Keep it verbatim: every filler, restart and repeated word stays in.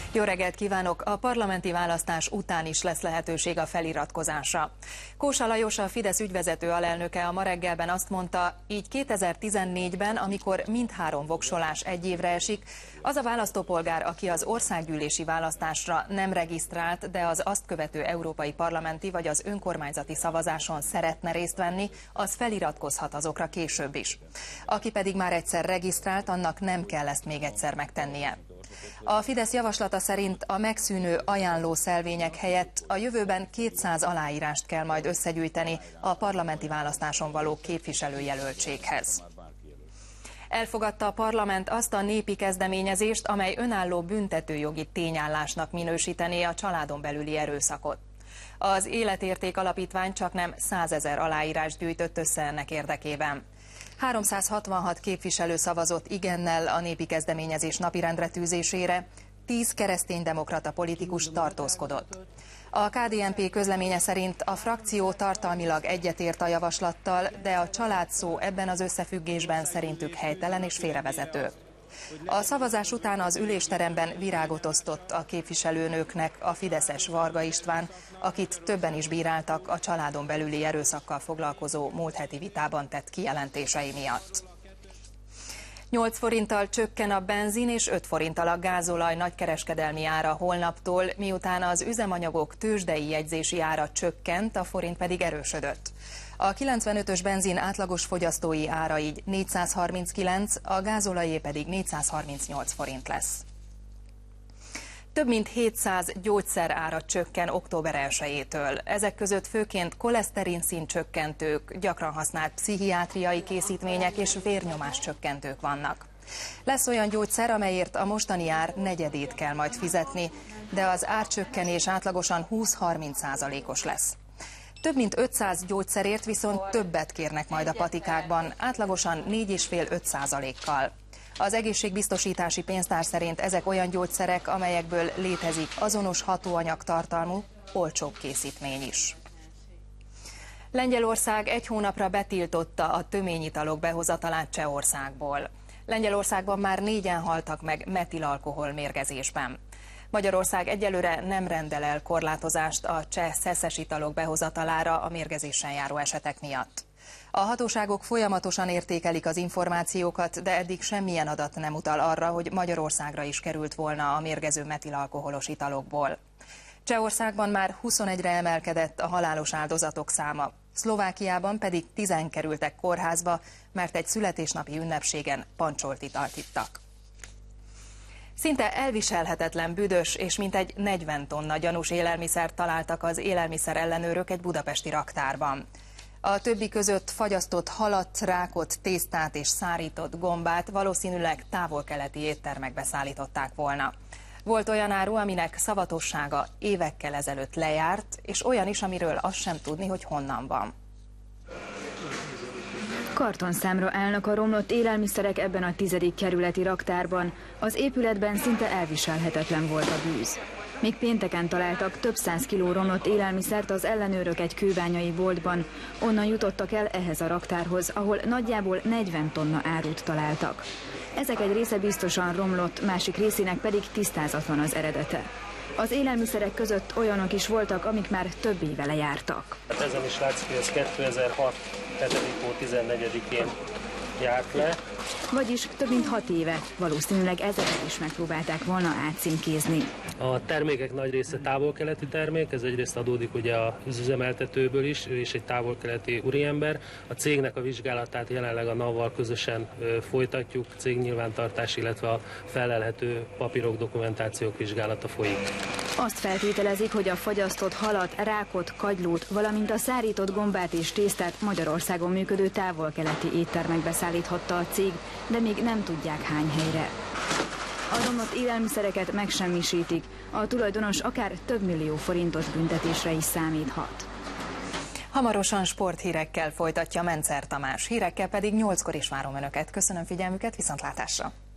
Jó reggelt kívánok! A parlamenti választás után is lesz lehetőség a feliratkozásra. Kósa Lajos, a Fidesz ügyvezető alelnöke a Ma reggelben azt mondta, így kétezer-tizennégyben, amikor mindhárom voksolás egy évre esik, az a választópolgár, aki az országgyűlési választásra nem regisztrált, de az azt követő európai parlamenti vagy az önkormányzati szavazáson szeretne részt venni, az feliratkozhat azokra később is. Aki pedig már egyszer regisztrált, annak nem kell ezt még egyszer megtennie. A Fidesz javaslata szerint a megszűnő ajánlószelvények helyett a jövőben kétszáz aláírást kell majd összegyűjteni a parlamenti választáson való képviselőjelöltséghez. Elfogadta a parlament azt a népi kezdeményezést, amely önálló büntetőjogi tényállásnak minősítené a családon belüli erőszakot. Az Életérték Alapítvány csaknem százezer aláírást gyűjtött össze ennek érdekében. háromszázhatvanhat képviselő szavazott igennel a népi kezdeményezés napirendre tűzésére, tíz kereszténydemokrata politikus tartózkodott. A ká dé en pé közleménye szerint a frakció tartalmilag egyetért a javaslattal, de a család szó ebben az összefüggésben szerintük helytelen és félrevezető. A szavazás után az ülésteremben virágot osztott a képviselőnőknek a fideszes Varga István, akit többen is bíráltak a családon belüli erőszakkal foglalkozó múlt heti vitában tett kijelentései miatt. nyolc forinttal csökken a benzin és öt forinttal a gázolaj nagykereskedelmi ára holnaptól, miután az üzemanyagok tőzsdei jegyzési ára csökkent, a forint pedig erősödött. A kilencvenötös benzin átlagos fogyasztói ára így négyszázharminckilenc, a gázolajé pedig négyszázharmincnyolc forint lesz. Több mint hétszáz gyógyszer ára csökken október elsejétől. Ezek között főként koleszterin szintcsökkentők, gyakran használt pszichiátriai készítmények és vérnyomás csökkentők vannak. Lesz olyan gyógyszer, amelyért a mostani ár negyedét kell majd fizetni, de az árcsökkenés átlagosan húsz-harminc százalékos lesz. Több mint ötszáz gyógyszerért viszont többet kérnek majd a patikákban, átlagosan négy egész öt százalékkal. Az egészségbiztosítási pénztár szerint ezek olyan gyógyszerek, amelyekből létezik azonos hatóanyag tartalmú, olcsóbb készítmény is. Lengyelország egy hónapra betiltotta a töményitalok behozatalát Csehországból. Lengyelországban már négyen haltak meg metilalkohol mérgezésben. Magyarország egyelőre nem rendel el korlátozást a cseh szeszes italok behozatalára a mérgezéssel járó esetek miatt. A hatóságok folyamatosan értékelik az információkat, de eddig semmilyen adat nem utal arra, hogy Magyarországra is került volna a mérgező metilalkoholos italokból. Csehországban már huszonegyre emelkedett a halálos áldozatok száma, Szlovákiában pedig tizen kerültek kórházba, mert egy születésnapi ünnepségen pancsolt italt ittak. Szinte elviselhetetlen büdös és mintegy negyven tonna gyanús élelmiszert találtak az élelmiszer ellenőrök egy budapesti raktárban. A többi között fagyasztott halat, rákot, tésztát és szárított gombát valószínűleg távol-keleti éttermekbe szállították volna. Volt olyan áru, aminek szavatossága évekkel ezelőtt lejárt, és olyan is, amiről azt sem tudni, hogy honnan van. Kartonszámra állnak a romlott élelmiszerek ebben a tizedik kerületi raktárban. Az épületben szinte elviselhetetlen volt a bűz. Még pénteken találtak több száz kiló romlott élelmiszert az ellenőrök egy kőbányai boltban. Onnan jutottak el ehhez a raktárhoz, ahol nagyjából negyven tonna árut találtak. Ezek egy része biztosan romlott, másik részének pedig tisztázatlan az eredete. Az élelmiszerek között olyanok is voltak, amik már több éve lejártak. Hát ezen is látszik, hogy ez kétezer-hat. hetedik hó tizennegyedikén járt le. Vagyis több mint hat éve, valószínűleg ezeket is megpróbálták volna átcímkézni. A termékek nagy része távol-keleti termék, ez egyrészt adódik ugye az üzemeltetőből is, ő is egy távol-keleti úriember. A cégnek a vizsgálatát jelenleg a NAV-val közösen folytatjuk, cégnyilvántartás, illetve a felelhető papírok, dokumentációk vizsgálata folyik. Azt feltételezik, hogy a fagyasztott halat, rákot, kagylót, valamint a szárított gombát és tésztát Magyarországon működő távol-keleti éttermekbe szállíthatta a cég, de még nem tudják hány helyre. A romlott élelmiszereket megsemmisítik, a tulajdonos akár több millió forintos büntetésre is számíthat. Hamarosan sporthírekkel folytatja Mencer Tamás, hírekkel pedig nyolckor is várom Önöket. Köszönöm figyelmüket, viszontlátásra!